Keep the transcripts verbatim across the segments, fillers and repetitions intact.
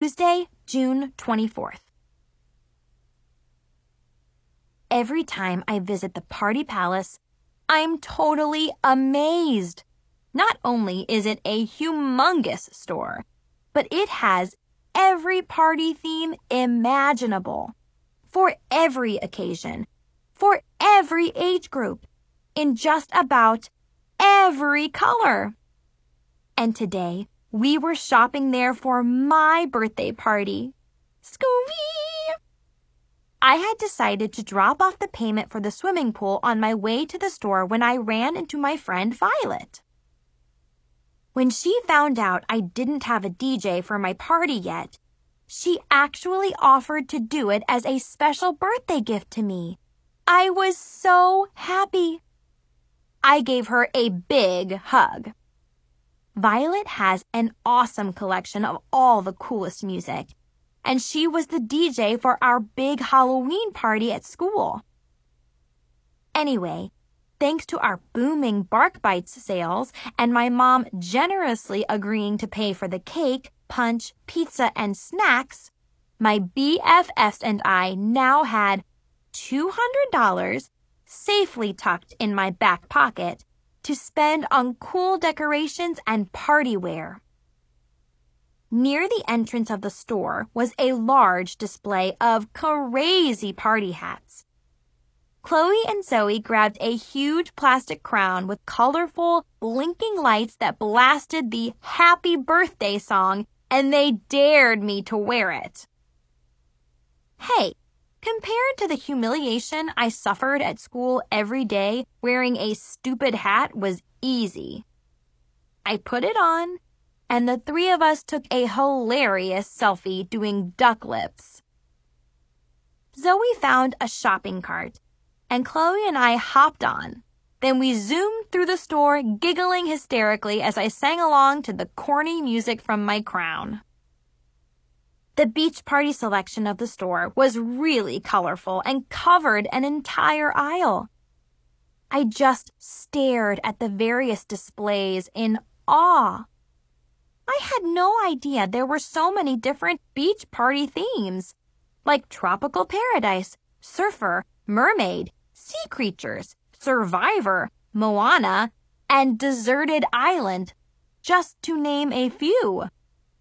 Tuesday, June twenty-fourth. Every time I visit the Party Palace, I'm totally amazed. Not only is it a humongous store, but it has every party theme imaginable, for every occasion, for every age group, in just about every color. And today, we were shopping there for my birthday party. Scooby! I had decided to drop off the payment for the swimming pool on my way to the store when I ran into my friend Violet. When she found out I didn't have a D J for my party yet, she actually offered to do it as a special birthday gift to me. I was so happy. I gave her a big hug. Violet has an awesome collection of all the coolest music, and she was the D J for our big Halloween party at school. Anyway, thanks to our booming Bark Bites sales and my mom generously agreeing to pay for the cake, punch, pizza, and snacks, my B F Fs and I now had two hundred dollars safely tucked in my back pocket to spend on cool decorations and party wear. Near the entrance of the store was a large display of crazy party hats. Chloe and Zoe grabbed a huge plastic crown with colorful, blinking lights that blasted the Happy Birthday song, and they dared me to wear it. Hey, compared to the humiliation I suffered at school every day, wearing a stupid hat was easy. I put it on, and the three of us took a hilarious selfie doing duck lips. Zoe found a shopping cart, and Chloe and I hopped on. Then we zoomed through the store, giggling hysterically as I sang along to the corny music from my crown. The beach party selection of the store was really colorful and covered an entire aisle. I just stared at the various displays in awe. I had no idea there were so many different beach party themes, like tropical paradise, surfer, mermaid, sea creatures, survivor, Moana, and deserted island, just to name a few.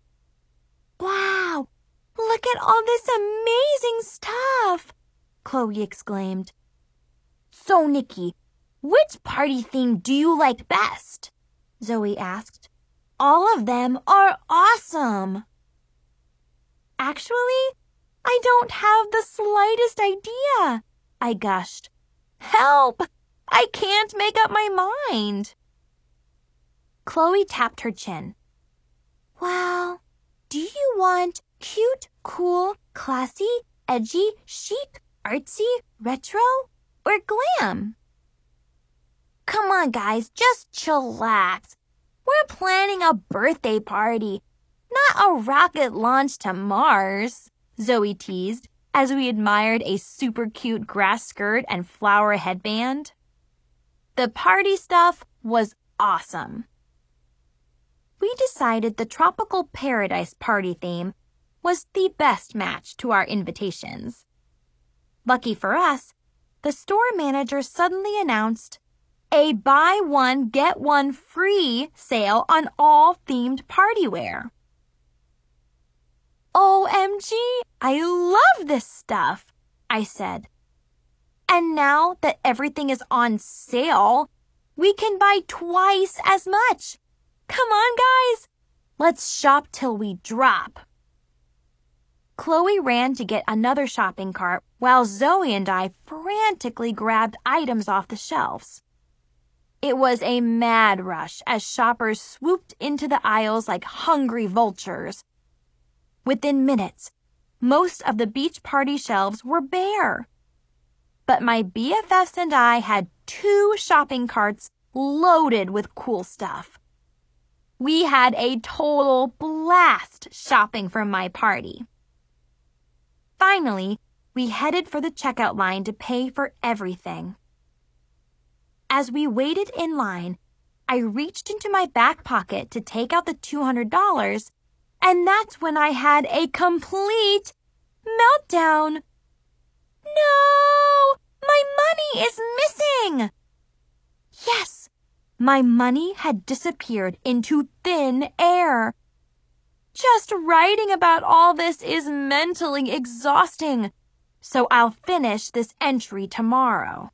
Wow! Look at all this amazing stuff! Chloe exclaimed. So, Nikki, which party theme do you like best? Zoe asked. All of them are awesome. Actually, I don't have the slightest idea, I gushed. Help! I can't make up my mind. Chloe tapped her chin. Well, do you want cute, cool, classy, edgy, chic, artsy, retro, or glam? Come on, guys, just chillax. We're planning a birthday party, not a rocket launch to Mars, Zoe teased as we admired a super cute grass skirt and flower headband. The party stuff was awesome. We decided the tropical paradise party theme was the best match to our invitations. Lucky for us, the store manager suddenly announced a buy one, get one free sale on all themed party wear. O M G, I love this stuff, I said. And now that everything is on sale, we can buy twice as much. Come on, guys. Let's shop till we drop. Chloe ran to get another shopping cart while Zoe and I frantically grabbed items off the shelves. It was a mad rush as shoppers swooped into the aisles like hungry vultures. Within minutes, most of the beach party shelves were bare. But my B F Fs and I had two shopping carts loaded with cool stuff. We had a total blast shopping for my party. Finally, we headed for the checkout line to pay for everything. As we waited in line, I reached into my back pocket to take out the two hundred dollars And that's when I had a complete meltdown. No! My money is missing! Yes, my money had disappeared into thin air. Just writing about all this is mentally exhausting, so I'll finish this entry tomorrow.